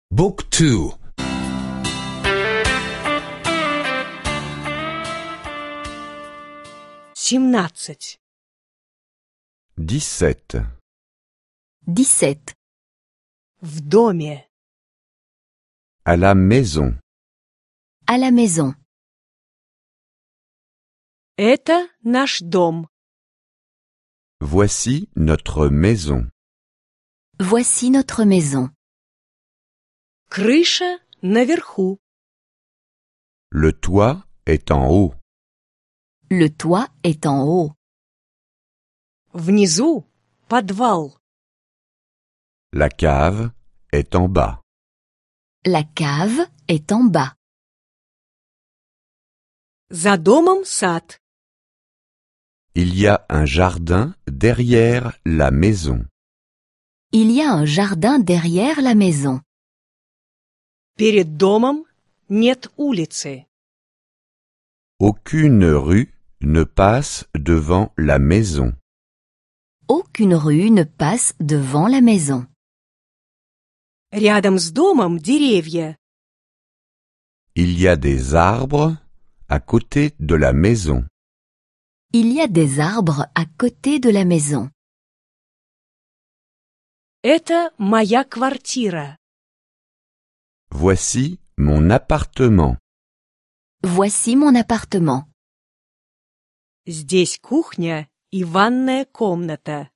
Book 2. 17. 17. 17. В доме. À la maison. À la maison. Это наш дом. Voici notre maison. Voici notre maison. Крыша наверху. Le toit est en haut. Le toit est en haut. Внизу подвал. La cave est en bas. La cave est en bas. За домом сад. Il y a un jardin derrière la maison. Il y a un jardin derrière la maison. Перед домом нет улицы. Aucune rue ne passe devant la maison. Aucune rue ne passe devant la maison. Рядом с домом деревья. Il y a des arbres à côté de la maison. Il y a des arbres à côté de la maison. Это моя квартира. Voici mon appartement. Voici mon appartement. Здесь кухня и ванная комната.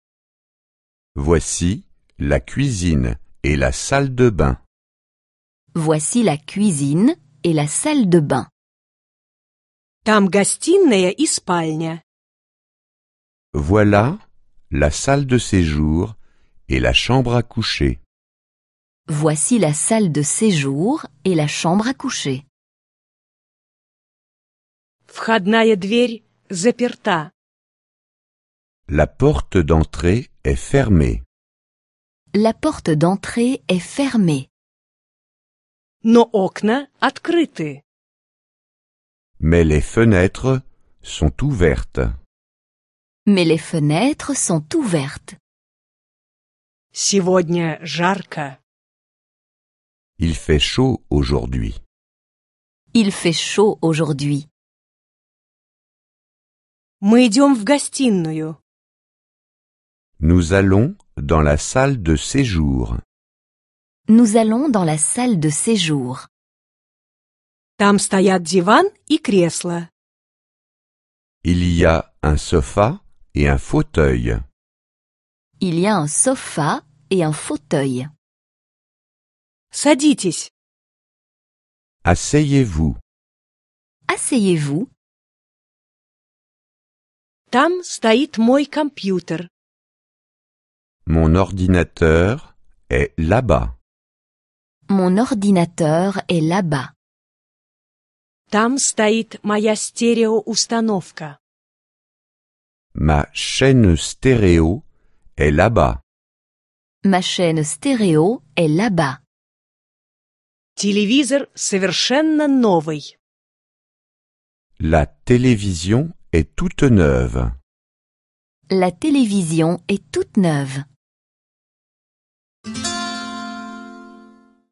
Voici la cuisine et la salle de bain. Voici la cuisine et la salle de bain. Там гостиная и спальня. Voilà la salle de séjour et la chambre à coucher. Voici la salle de séjour et la chambre à coucher. Входная дверь заперта. La porte d'entrée est fermée. La porte d'entrée est fermée. Но окна открыты. Mais les fenêtres sont ouvertes. Mais les fenêtres sont ouvertes. Сегодня жарко. Il fait chaud aujourd'hui. Il fait chaud aujourd'hui. Мы идем в гостиную. Nous allons dans la salle de séjour. Nous allons dans la salle de séjour. Там стоят диван и кресло. Il y a un sofa et un fauteuil. Il y a un sofa et un fauteuil. Садитесь. Asseyez-vous. Asseyez-vous. Там стоит мой компьютер. Mon ordinateur est là-bas. Mon ordinateur est là-bas. Там стоит моя стереоустановка. Ma chaîne stéréo est là-bas. Ma chaîne stéréo est là-bas. Телевизор совершенно новый. La télévision est toute neuve. La télévision est toute neuve.